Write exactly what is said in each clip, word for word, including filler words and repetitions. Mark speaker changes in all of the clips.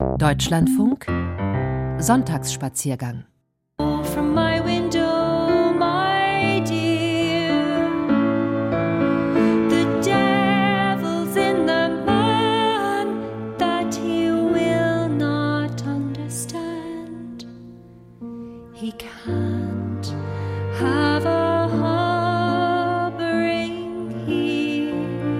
Speaker 1: Deutschlandfunk Sonntagsspaziergang.
Speaker 2: From my window, my dear, the devil's in the man that he will not understand. He can't have a harboring here.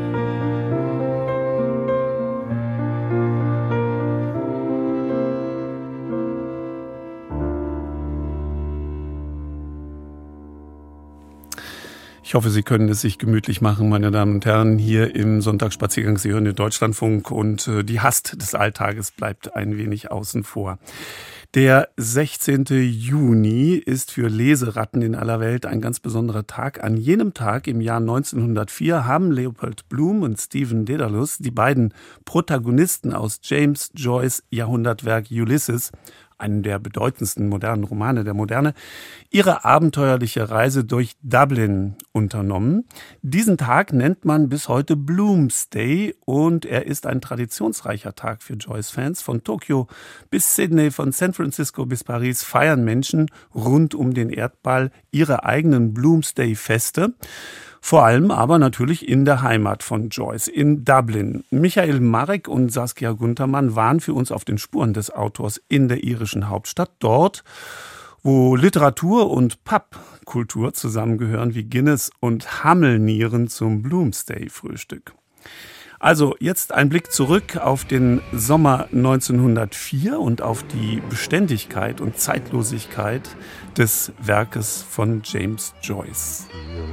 Speaker 3: Ich hoffe, Sie können es sich gemütlich machen, meine Damen und Herren, hier im Sonntagsspaziergang. Sie hören den Deutschlandfunk und äh, die Hast des Alltages bleibt ein wenig außen vor. Der sechzehnte Juni ist für Leseratten in aller Welt ein ganz besonderer Tag. An jenem Tag im Jahr neunzehnhundertvier haben Leopold Bloom und Stephen Dedalus, die beiden Protagonisten aus James Joyce' Jahrhundertwerk Ulysses, einen der bedeutendsten modernen Romane der Moderne, ihre abenteuerliche Reise durch Dublin unternommen. Diesen Tag nennt man bis heute Bloomsday und er ist ein traditionsreicher Tag für Joyce-Fans. Von Tokio bis Sydney, von San Francisco bis Paris feiern Menschen rund um den Erdball ihre eigenen Bloomsday-Feste. Vor allem aber natürlich in der Heimat von Joyce, in Dublin. Michael Marek und Saskia Guntermann waren für uns auf den Spuren des Autors in der irischen Hauptstadt. Dort, wo Literatur und Pubkultur zusammengehören wie Guinness und Hammelnieren zum Bloomsday-Frühstück. Also jetzt ein Blick zurück auf den Sommer neunzehnhundertvier und auf die Beständigkeit und Zeitlosigkeit des Werkes von James Joyce.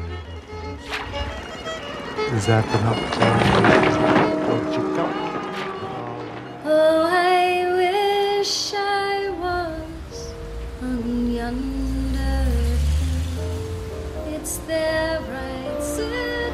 Speaker 4: Is that the hotel?
Speaker 2: Oh, I wish I was on yonder hill. It's there I sit.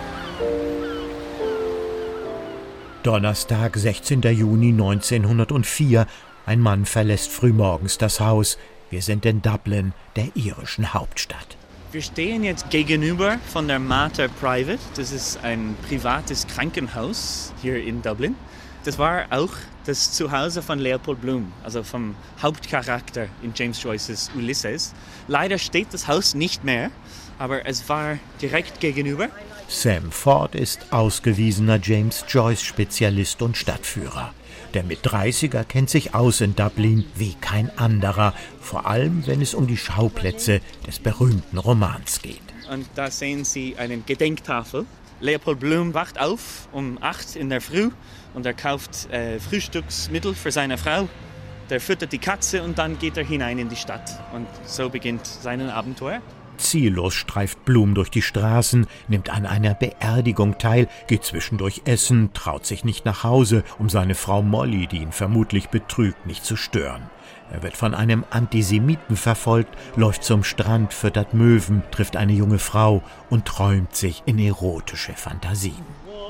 Speaker 5: Donnerstag, sechzehnter Juni neunzehnhundertvier. Ein Mann verlässt frühmorgens das Haus. Wir sind in Dublin, der irischen Hauptstadt.
Speaker 6: Wir stehen jetzt gegenüber von der Mater Private. Das ist ein privates Krankenhaus hier in Dublin. Das war auch das Zuhause von Leopold Bloom, also vom Hauptcharakter in James Joyce's Ulysses. Leider steht das Haus nicht mehr, aber es war direkt gegenüber.
Speaker 5: Sam Ford ist ausgewiesener James Joyce-Spezialist und Stadtführer. Der Mit-dreißiger kennt sich aus in Dublin wie kein anderer, vor allem wenn es um die Schauplätze des berühmten Romans geht.
Speaker 6: Und da sehen Sie eine Gedenktafel. Leopold Bloom wacht auf um acht in der Früh und er kauft äh, Frühstücksmittel für seine Frau. Der füttert die Katze und dann geht er hinein in die Stadt. Und so beginnt sein Abenteuer.
Speaker 5: Ziellos streift Bloom durch die Straßen, nimmt an einer Beerdigung teil, geht zwischendurch essen, traut sich nicht nach Hause, um seine Frau Molly, die ihn vermutlich betrügt, nicht zu stören. Er wird von einem Antisemiten verfolgt, läuft zum Strand, füttert Möwen, trifft eine junge Frau und träumt sich in erotische Fantasien.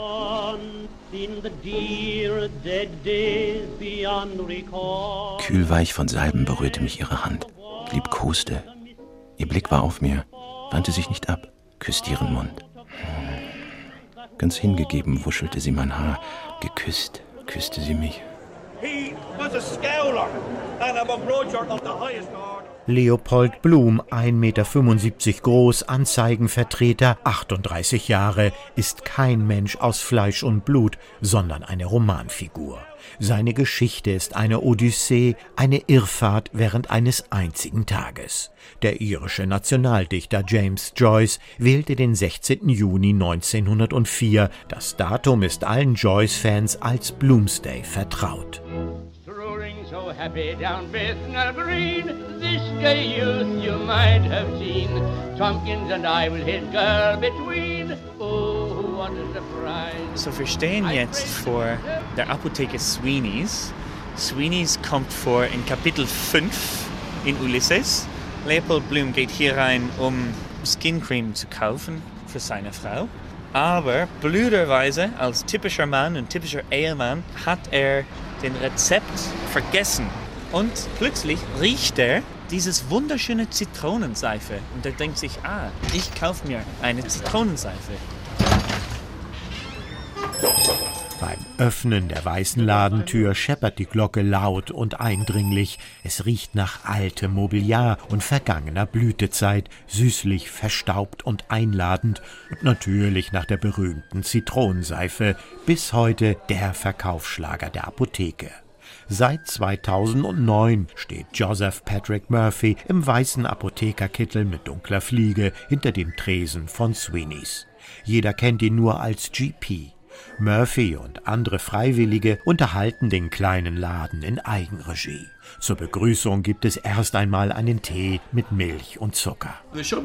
Speaker 7: Kühlweich von Salben berührte mich ihre Hand, liebkoste. Ihr Blick war auf mir, wandte sich nicht ab, küsste ihren Mund. Ganz hingegeben wuschelte sie mein Haar, geküsst, küsste sie mich.
Speaker 5: Leopold Bloom, ein Meter fünfundsiebzig groß, Anzeigenvertreter, achtunddreißig Jahre, ist kein Mensch aus Fleisch und Blut, sondern eine Romanfigur. Seine Geschichte ist eine Odyssee, eine Irrfahrt während eines einzigen Tages. Der irische Nationaldichter James Joyce wählte den sechzehnten Juni neunzehnhundertvier. Das Datum ist allen Joyce-Fans als Bloomsday vertraut.
Speaker 8: So happy down Bethnal Green, this gay youth you might have seen. Tompkins and I will his girl between. Oh, what a surprise.
Speaker 6: So, wir stehen jetzt vor der Apotheke Sweeney's. Sweeney's kommt vor in Kapitel fünf in Ulysses. Leopold Bloom geht hier rein, um Skincreme zu kaufen für seine Frau. Aber blöderweise, als typischer Mann und typischer Ehemann, hat er den Rezept vergessen. Und plötzlich riecht er dieses wunderschöne Zitronenseife. Und er denkt sich, ah, ich kaufe mir eine Zitronenseife.
Speaker 5: Beim Öffnen der weißen Ladentür scheppert die Glocke laut und eindringlich. Es riecht nach altem Mobiliar und vergangener Blütezeit, süßlich, verstaubt und einladend und natürlich nach der berühmten Zitronenseife, bis heute der Verkaufsschlager der Apotheke. Seit zweitausendneun steht Joseph Patrick Murphy im weißen Apothekerkittel mit dunkler Fliege hinter dem Tresen von Sweeney's. Jeder kennt ihn nur als G P. Murphy und andere Freiwillige unterhalten den kleinen Laden in Eigenregie. Zur Begrüßung gibt es erst einmal einen Tee mit Milch und Zucker.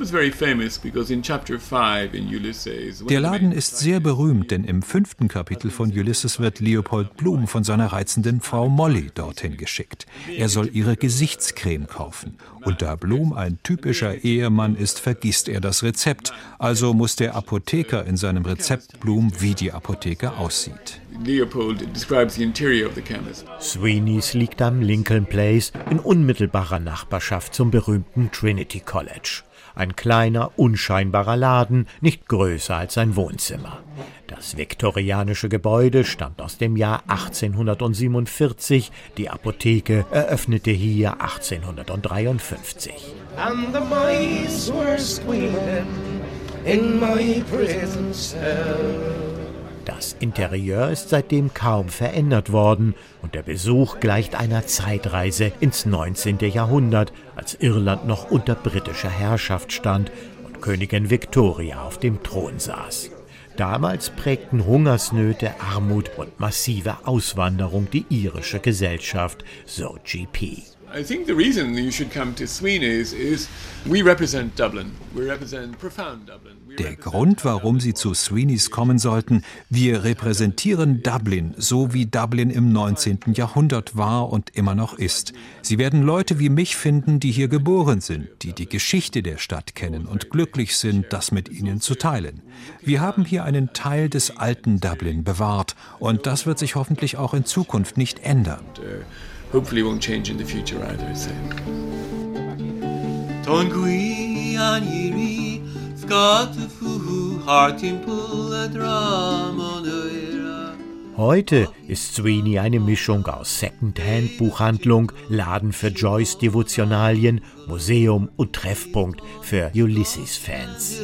Speaker 1: Der Laden ist sehr berühmt, denn im fünften Kapitel von Ulysses wird Leopold Bloom von seiner reizenden Frau Molly dorthin geschickt. Er soll ihre Gesichtscreme kaufen. Und da Bloom ein typischer Ehemann ist, vergisst er das Rezept. Also muss der Apotheker in seinem Rezept Bloom, wie die Apotheke aussieht.
Speaker 9: Leopold describes the interior of the chemist.
Speaker 5: Sweeney's liegt am Lincoln Place in unmittelbarer Nachbarschaft zum berühmten Trinity College. Ein kleiner, unscheinbarer Laden, nicht größer als ein Wohnzimmer. Das viktorianische Gebäude stammt aus dem Jahr achtzehnhundertsiebenundvierzig. Die Apotheke eröffnete hier achtzehnhundertdreiundfünfzig.
Speaker 10: And the mice were squealing in my prison cell.
Speaker 5: Das Interieur ist seitdem kaum verändert worden und der Besuch gleicht einer Zeitreise ins neunzehnte Jahrhundert, als Irland noch unter britischer Herrschaft stand und Königin Victoria auf dem Thron saß. Damals prägten Hungersnöte, Armut und massive Auswanderung die irische Gesellschaft, so G P.
Speaker 9: I think the reason you should come to Sweeney's is we represent Dublin. We represent profound Dublin.
Speaker 1: Der Grund, warum Sie zu Sweeney's kommen sollten, wir repräsentieren Dublin, so wie Dublin im neunzehnten Jahrhundert war und immer noch ist. Sie werden Leute wie mich finden, die hier geboren sind, die die Geschichte der Stadt kennen und glücklich sind, das mit ihnen zu teilen. Wir haben hier einen Teil des alten Dublin bewahrt und das wird sich hoffentlich auch in Zukunft nicht ändern.
Speaker 9: Hopefully won't change in the future either, so.
Speaker 5: Heute ist Sweeney eine Mischung aus Second-Hand-Buchhandlung, Laden für Joyce-Devotionalien, Museum und Treffpunkt für Ulysses-Fans.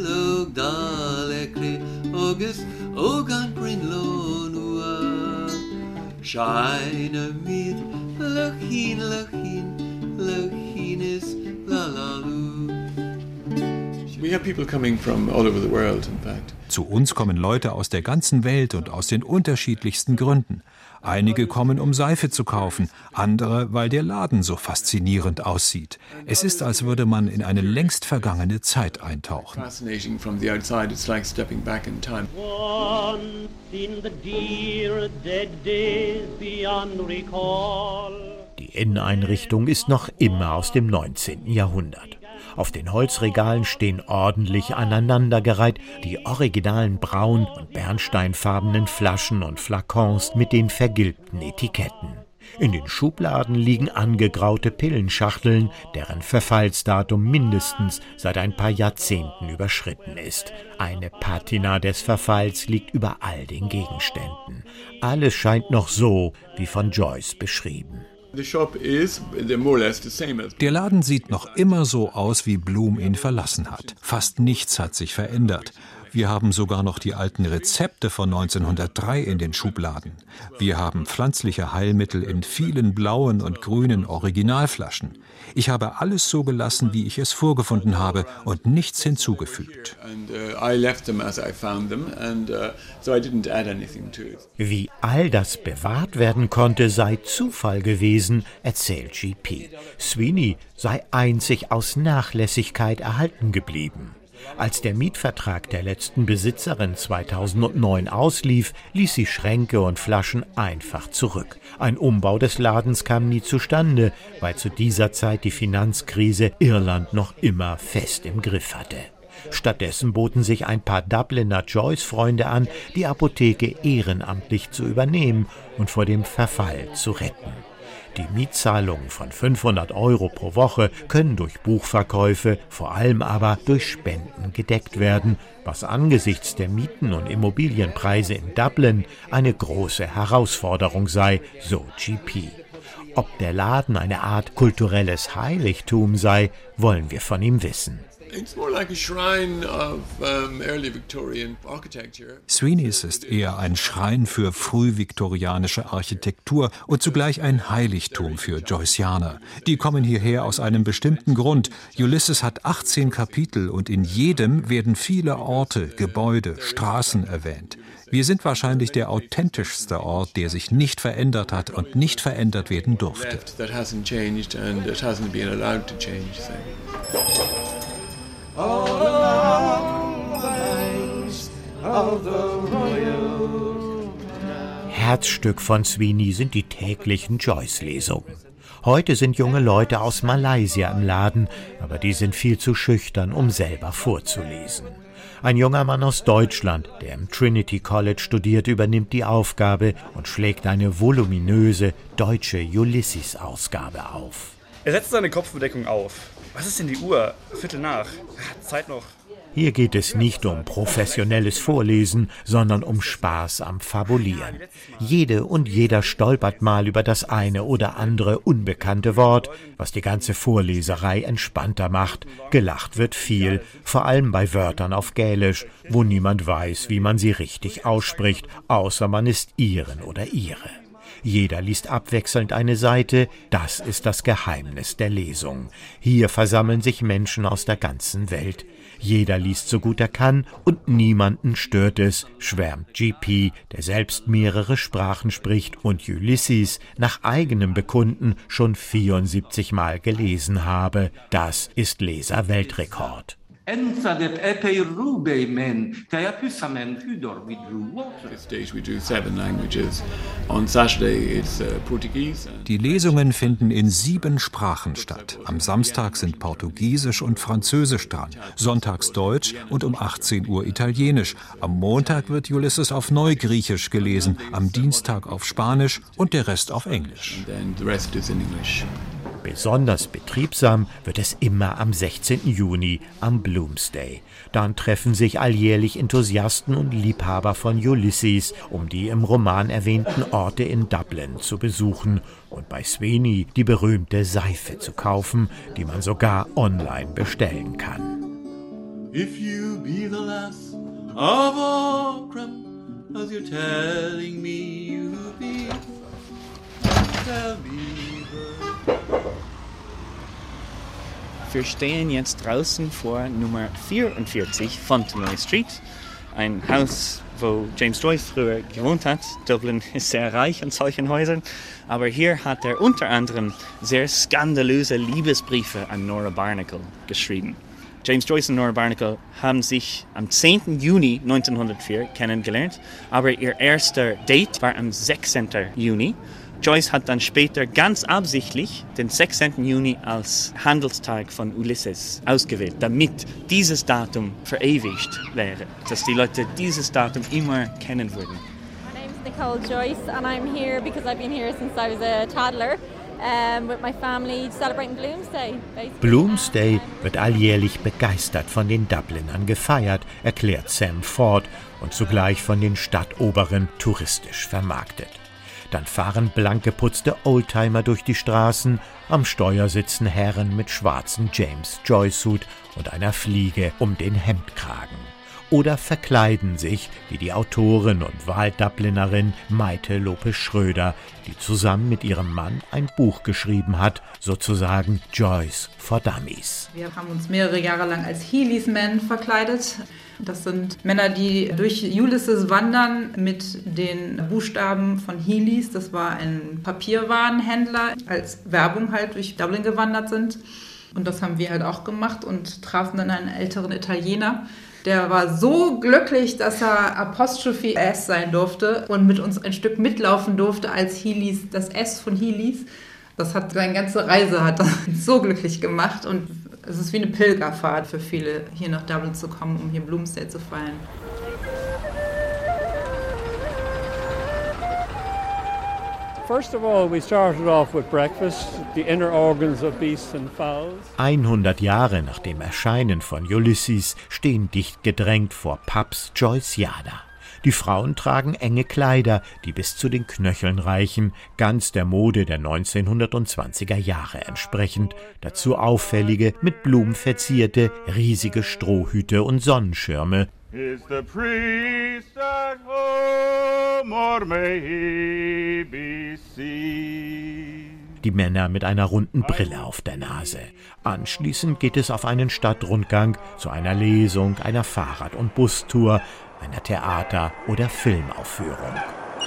Speaker 10: Scheine mit Lachin, Lachin, Lachines, Lalalu.
Speaker 9: We have people coming from all over the world, in fact.
Speaker 1: Zu uns kommen Leute aus der ganzen Welt und aus den unterschiedlichsten Gründen. Einige kommen, um Seife zu kaufen, andere, weil der Laden so faszinierend aussieht. Es ist, als würde man in eine längst vergangene Zeit eintauchen.
Speaker 9: Fascinating from the outside, it's like stepping back in time.
Speaker 8: Once in the dear dead days beyond recall.
Speaker 5: Die Inneneinrichtung ist noch immer aus dem neunzehnten Jahrhundert. Auf den Holzregalen stehen ordentlich aneinandergereiht die originalen braun- und bernsteinfarbenen Flaschen und Flakons mit den vergilbten Etiketten. In den Schubladen liegen angegraute Pillenschachteln, deren Verfallsdatum mindestens seit ein paar Jahrzehnten überschritten ist. Eine Patina des Verfalls liegt über all den Gegenständen. Alles scheint noch so, wie von Joyce beschrieben.
Speaker 1: Der Laden sieht noch immer so aus, wie Bloom ihn verlassen hat. Fast nichts hat sich verändert. Wir haben sogar noch die alten Rezepte von neunzehnhundertdrei in den Schubladen. Wir haben pflanzliche Heilmittel in vielen blauen und grünen Originalflaschen. Ich habe alles so gelassen, wie ich es vorgefunden habe und nichts hinzugefügt.
Speaker 5: Wie all das bewahrt werden konnte, sei Zufall gewesen, erzählt G P. Sweeney sei einzig aus Nachlässigkeit erhalten geblieben. Als der Mietvertrag der letzten Besitzerin zweitausendneun auslief, ließ sie Schränke und Flaschen einfach zurück. Ein Umbau des Ladens kam nie zustande, weil zu dieser Zeit die Finanzkrise Irland noch immer fest im Griff hatte. Stattdessen boten sich ein paar Dubliner Joyce-Freunde an, die Apotheke ehrenamtlich zu übernehmen und vor dem Verfall zu retten. Die Mietzahlungen von fünfhundert Euro pro Woche können durch Buchverkäufe, vor allem aber durch Spenden gedeckt werden, was angesichts der Mieten- und Immobilienpreise in Dublin eine große Herausforderung sei, so G P. Ob der Laden eine Art kulturelles Heiligtum sei, wollen wir von ihm wissen.
Speaker 1: Sweeney's ist eher ein Schrein für frühviktorianische Architektur und zugleich ein Heiligtum für Joyceaner. Die kommen hierher aus einem bestimmten Grund. Ulysses hat achtzehn Kapitel und in jedem werden viele Orte, Gebäude, Straßen erwähnt. Wir sind wahrscheinlich der authentischste Ort, der sich nicht verändert hat und nicht verändert werden durfte.
Speaker 10: All along the banks of the Royal.
Speaker 5: Herzstück von Sweeney sind die täglichen Joyce-Lesungen. Heute sind junge Leute aus Malaysia im Laden, aber die sind viel zu schüchtern, um selber vorzulesen. Ein junger Mann aus Deutschland, der im Trinity College studiert, übernimmt die Aufgabe und schlägt eine voluminöse deutsche Ulysses-Ausgabe auf.
Speaker 11: Er setzt seine Kopfbedeckung auf. Was ist denn die Uhr? Viertel nach. Zeit noch.
Speaker 5: Hier geht es nicht um professionelles Vorlesen, sondern um Spaß am Fabulieren. Jede und jeder stolpert mal über das eine oder andere unbekannte Wort, was die ganze Vorleserei entspannter macht. Gelacht wird viel, vor allem bei Wörtern auf Gälisch, wo niemand weiß, wie man sie richtig ausspricht, außer man ist Iren oder Ire. Jeder liest abwechselnd eine Seite, das ist das Geheimnis der Lesung. Hier versammeln sich Menschen aus der ganzen Welt. Jeder liest so gut er kann und niemanden stört es, schwärmt G P, der selbst mehrere Sprachen spricht und Ulysses nach eigenem Bekunden schon vierundsiebzig Mal gelesen habe. Das ist Leser-Weltrekord.
Speaker 9: These days we do seven languages. On Saturday it's uh, Portuguese.
Speaker 1: Die Lesungen finden in sieben Sprachen statt. Am Samstag sind Portugiesisch und Französisch dran, sonntags Deutsch und um achtzehn Uhr Italienisch. Am Montag wird Ulysses auf Neugriechisch gelesen, am Dienstag auf Spanisch und der Rest auf Englisch.
Speaker 9: And then the rest is in English.
Speaker 5: Besonders betriebsam wird es immer am sechzehnten Juni, am Bloomsday. Dann treffen sich alljährlich Enthusiasten und Liebhaber von Ulysses, um die im Roman erwähnten Orte in Dublin zu besuchen und bei Sweeney die berühmte Seife zu kaufen, die man sogar online bestellen kann.
Speaker 10: If you be the last of Ockram, as you're telling me you be, tell me.
Speaker 6: Wir stehen jetzt draußen vor Nummer vierundvierzig Fontenoy Street, ein Haus, wo James Joyce früher gewohnt hat. Dublin ist sehr reich an solchen Häusern, aber hier hat er unter anderem sehr skandalöse Liebesbriefe an Nora Barnacle geschrieben. James Joyce und Nora Barnacle haben sich am zehnten Juni neunzehnhundertvier kennengelernt, aber ihr erster Date war am sechzehnten Juni. Joyce hat dann später ganz absichtlich den sechzehnten Juni als Handelstag von Ulysses ausgewählt, damit dieses Datum verewigt wäre, dass die Leute dieses Datum immer kennen würden.
Speaker 12: My name is Nicole Joyce and I'm here because I've been here since I was a toddler um, with my family celebrating Bloomsday. Basically.
Speaker 5: Bloomsday wird alljährlich begeistert von den Dublinern gefeiert, erklärt Sam Ford und zugleich von den Stadtoberen touristisch vermarktet. Dann fahren blank geputzte Oldtimer durch die Straßen, am Steuer sitzen Herren mit schwarzem James Joyce-Hut und einer Fliege um den Hemdkragen. Oder verkleiden sich, wie die Autorin und Wahldublinerin Maite Lopez-Schröder, die zusammen mit ihrem Mann ein Buch geschrieben hat, sozusagen Joyce for Dummies.
Speaker 13: Wir haben uns mehrere Jahre lang als Heelys Men verkleidet. Das sind Männer, die durch Ulysses wandern mit den Buchstaben von Heelys. Das war ein Papierwarenhändler, als Werbung halt durch Dublin gewandert sind. Und das haben wir halt auch gemacht und trafen dann einen älteren Italiener. Der war so glücklich, dass er Apostrophe S sein durfte und mit uns ein Stück mitlaufen durfte als Heelys, das S von Heelys. Das hat seine ganze Reise hat so glücklich gemacht und es ist wie eine Pilgerfahrt für viele, hier nach Dublin zu kommen, um hier Bloomsday zu feiern.
Speaker 5: hundert Jahre nach dem Erscheinen von Ulysses stehen dicht gedrängt vor Pubs Joyceana. Die Frauen tragen enge Kleider, die bis zu den Knöcheln reichen, ganz der Mode der neunzehnhundertzwanziger Jahre entsprechend. Dazu auffällige, mit Blumen verzierte, riesige Strohhüte und Sonnenschirme.
Speaker 14: Is the priest at home, or may he be seen?
Speaker 5: Die Männer mit einer runden Brille auf der Nase. Anschließend geht es auf einen Stadtrundgang zu einer Lesung, einer Fahrrad- und Bustour, einer Theater- oder Filmaufführung.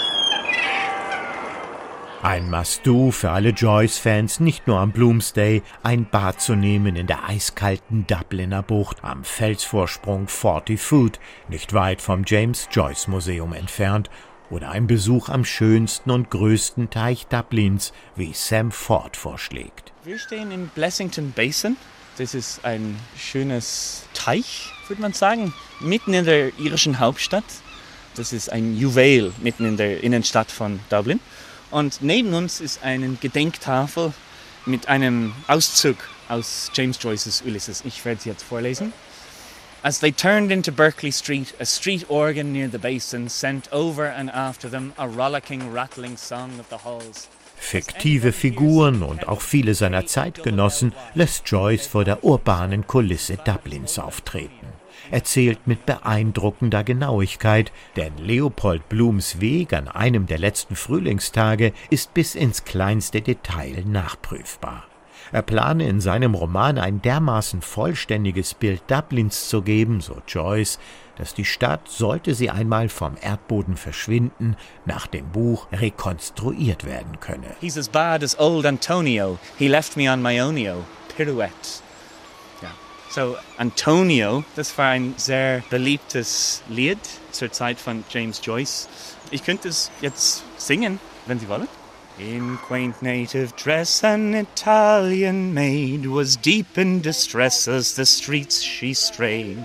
Speaker 5: Ein Must-Do für alle Joyce-Fans, nicht nur am Bloomsday, ein Bad zu nehmen in der eiskalten Dubliner Bucht am Felsvorsprung Forty Foot, nicht weit vom James Joyce Museum entfernt, oder ein Besuch am schönsten und größten Teich Dublins, wie Sam Ford vorschlägt.
Speaker 6: Wir stehen im Blessington Basin. Das ist ein schönes Teich, würde man sagen, mitten in der irischen Hauptstadt. Das ist ein Juwel mitten in der Innenstadt von Dublin. Und neben uns ist eine Gedenktafel mit einem Auszug aus James Joyce's Ulysses. Ich werde sie jetzt vorlesen. As they turned into Berkeley Street, a street organ near the basin sent over and after them a rollicking, rattling song of the halls.
Speaker 5: Fiktive Figuren und auch viele seiner Zeitgenossen lässt Joyce vor der urbanen Kulisse Dublins auftreten. Erzählt mit beeindruckender Genauigkeit, denn Leopold Blooms Weg an einem der letzten Frühlingstage ist bis ins kleinste Detail nachprüfbar. Er plane in seinem Roman ein dermaßen vollständiges Bild Dublins zu geben, so Joyce, dass die Stadt, sollte sie einmal vom Erdboden verschwinden, nach dem Buch rekonstruiert werden könne.
Speaker 6: He's as bad as old Antonio. He left me on my ownio. Pirouette. Ja. So, Antonio, das war ein sehr beliebtes Lied zur Zeit von James Joyce. Ich könnte es jetzt singen, wenn Sie wollen. In quaint native dress an Italian maid was deep in distress as the streets she strayed,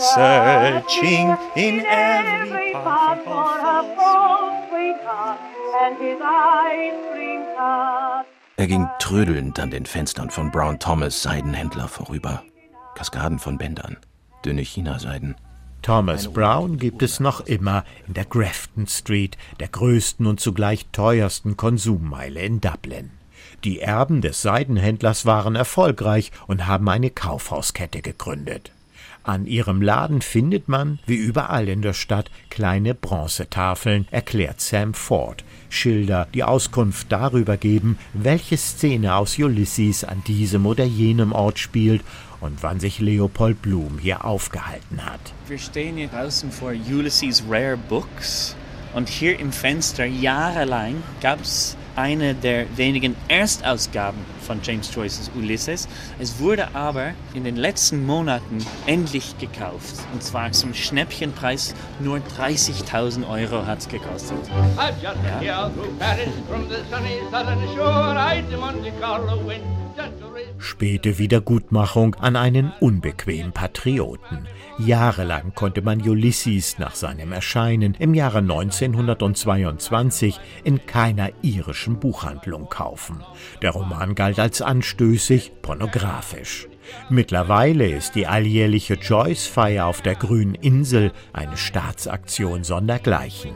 Speaker 6: searching in every part for her false sweetheart and his eyes blinked.
Speaker 7: Er ging trödelnd an den Fenstern von Brown Thomas Seidenhändler vorüber. Kaskaden von Bändern, dünne Chinaseiden.
Speaker 5: Thomas Brown gibt es noch immer in der Grafton Street, der größten und zugleich teuersten Konsummeile in Dublin. Die Erben des Seidenhändlers waren erfolgreich und haben eine Kaufhauskette gegründet. An ihrem Laden findet man, wie überall in der Stadt, kleine Bronzetafeln, erklärt Sam Ford, Schilder, die Auskunft darüber geben, welche Szene aus Ulysses an diesem oder jenem Ort spielt und wann sich Leopold Bloom hier aufgehalten hat.
Speaker 6: Wir stehen hier draußen vor Ulysses Rare Books und hier im Fenster jahrelang gab es eine der wenigen Erstausgaben von James Joyce's Ulysses. Es wurde aber in den letzten Monaten endlich gekauft. Und zwar zum Schnäppchenpreis, nur dreißigtausend Euro hat es gekostet. Ja.
Speaker 5: Späte Wiedergutmachung an einen unbequemen Patrioten. Jahrelang konnte man Ulysses nach seinem Erscheinen im Jahre neunzehnhundertzweiundzwanzig in keiner irischen Buchhandlung kaufen. Der Roman galt als anstößig, pornografisch. Mittlerweile ist die alljährliche Joyce-Feier auf der Grünen Insel eine Staatsaktion sondergleichen.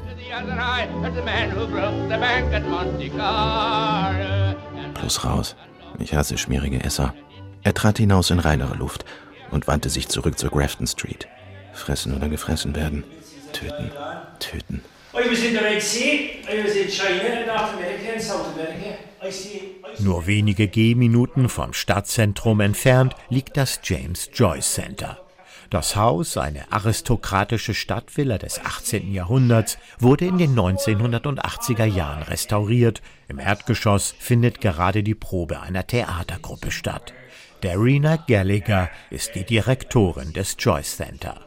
Speaker 7: Bloß raus. Ich hasse schmierige Esser. Er trat hinaus in reinere Luft und wandte sich zurück zur Grafton Street. Fressen oder gefressen werden. Töten. Töten.
Speaker 5: Nur wenige Gehminuten vom Stadtzentrum entfernt liegt das James Joyce Center. Das Haus, eine aristokratische Stadtvilla des achtzehnten Jahrhunderts, wurde in den neunzehnhundertachtziger Jahren restauriert. Im Erdgeschoss findet gerade die Probe einer Theatergruppe statt. Darina Gallagher ist die Direktorin des Joyce Center.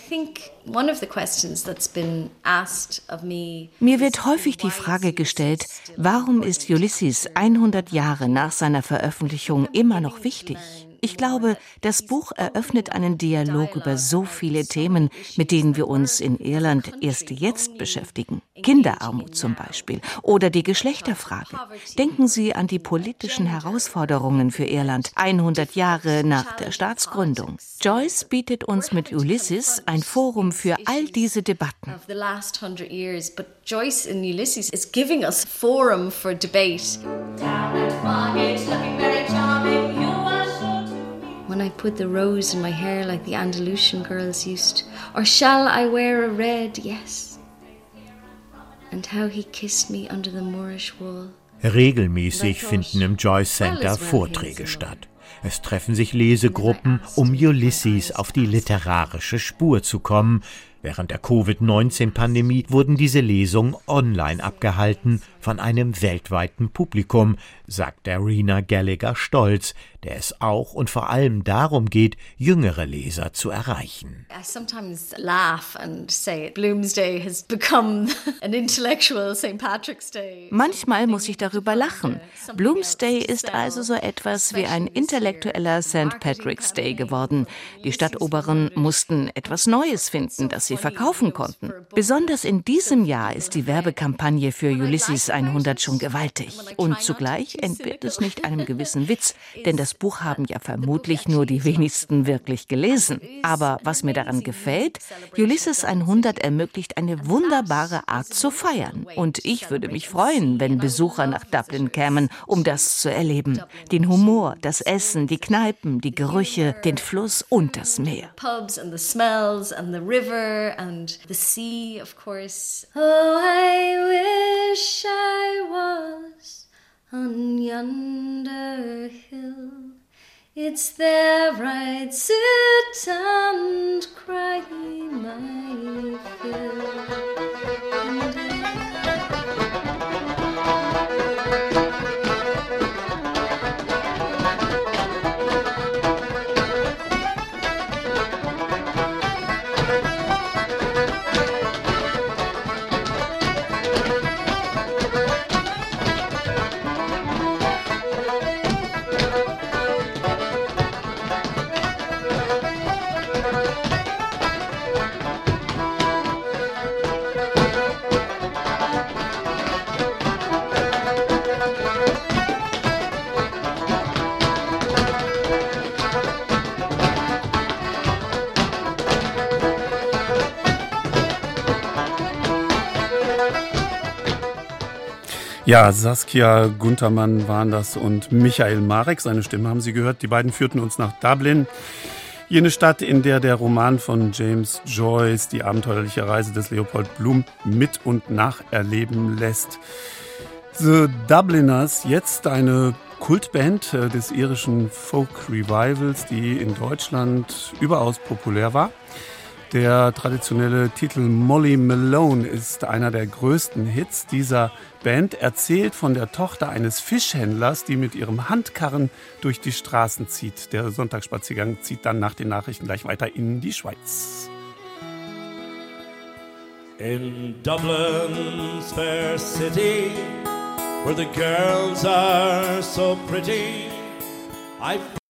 Speaker 15: Mir wird häufig die Frage gestellt, warum ist Ulysses hundert Jahre nach seiner Veröffentlichung immer noch wichtig? Ich glaube, das Buch eröffnet einen Dialog über so viele Themen, mit denen wir uns in Irland erst jetzt beschäftigen. Kinderarmut zum Beispiel oder die Geschlechterfrage. Denken Sie an die politischen Herausforderungen für Irland, hundert Jahre nach der Staatsgründung. Joyce bietet uns mit Ulysses ein Forum für all diese Debatten.
Speaker 2: Joyce in Ulysses is giving us a forum for debate. When I put the rose in my hair like the Andalusian girls used, or shall I wear a red? Yes. And how he kissed me under the Moorish wall.
Speaker 5: Regelmäßig finden im Joyce Center Vorträge statt. Es treffen sich Lesegruppen, um Ulysses auf die literarische Spur zu kommen. Während der Covid neunzehn Pandemie wurden diese Lesungen online abgehalten von einem weltweiten Publikum, sagt der Rena Gallagher stolz, der es auch und vor allem darum geht, jüngere Leser zu erreichen.
Speaker 2: I sometimes laugh and say Bloomsday has become an intellectual Saint Patrick's Day.
Speaker 15: Manchmal muss ich darüber lachen. Bloomsday ist also so etwas wie ein intellektueller Saint Patrick's Day geworden. Die Stadtoberen mussten etwas Neues finden, das sie verkaufen konnten. Besonders in diesem Jahr ist die Werbekampagne für Ulysses hundert schon gewaltig. Und zugleich entbehrt es nicht einem gewissen Witz, denn das Buch haben ja vermutlich nur die wenigsten wirklich gelesen. Aber was mir daran gefällt, Ulysses hundert ermöglicht eine wunderbare Art zu feiern. Und ich würde mich freuen, wenn Besucher nach Dublin kämen, um das zu erleben. Den Humor, das Essen, die Kneipen, die Gerüche, den Fluss und das Meer.
Speaker 2: Pubs and the smells and the river and the sea, of course. Oh, I wish I was on yonder hill. It's there I'd sit and cry my fill.
Speaker 3: Ja, Saskia Guntermann waren das und Michael Marek, seine Stimme haben Sie gehört. Die beiden führten uns nach Dublin, jene Stadt, in der der Roman von James Joyce, die abenteuerliche Reise des Leopold Bloom, mit und nacherleben lässt. The Dubliners, jetzt eine Kultband des irischen Folk Revivals, die in Deutschland überaus populär war. Der traditionelle Titel Molly Malone ist einer der größten Hits dieser Band, erzählt von der Tochter eines Fischhändlers, die mit ihrem Handkarren durch die Straßen zieht. Der Sonntagsspaziergang zieht dann nach den Nachrichten gleich weiter in die Schweiz.
Speaker 16: In Dublin's fair city, where the girls are so pretty, I